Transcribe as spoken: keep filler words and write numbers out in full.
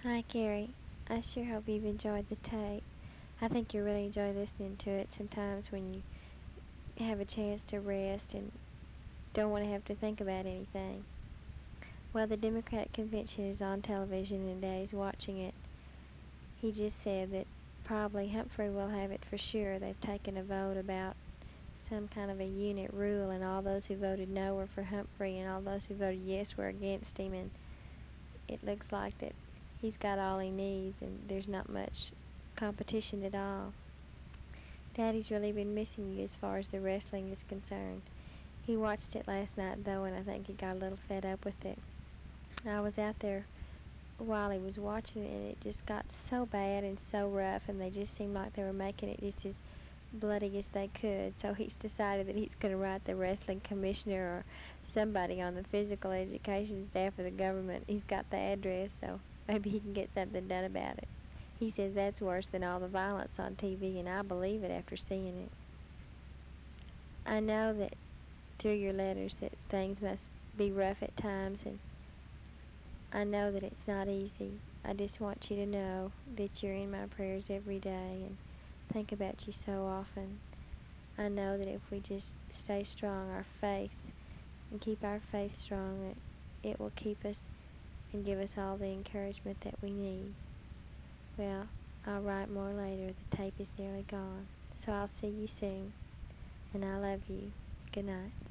Hi, Gary. I sure hope you've enjoyed the tape. I think you really enjoy listening to it sometimes when you have a chance to rest and don't want to have to think about anything. Well, the Democratic convention is on television and Daddy's watching it. He just said that probably Humphrey will have it for sure. They've taken a vote about some kind of a unit rule, and all those who voted no were for Humphrey, and all those who voted yes were against him, and it looks like that he's got all he needs, and there's not much competition at all. Daddy's really been missing you as far as the wrestling is concerned. He watched it last night, though, and I think he got a little fed up with it. I was out there while he was watching it, and it just got so bad and so rough, and they just seemed like they were making it just as bloody as they could. So he's decided that he's going to write the wrestling commissioner or somebody on the physical education staff of the government. He's got the address, so maybe he can get something done about it. He says that's worse than all the violence on T V, and I believe it after seeing it. I know that through your letters that things must be rough at times, and I know that it's not easy. I just want you to know that you're in my prayers every day and think about you so often. I know that if we just stay strong, our faith, and keep our faith strong, that it will keep us and give us all the encouragement that we need. Well, I'll write more later. The tape is nearly gone. So I'll see you soon. And I love you. Good night.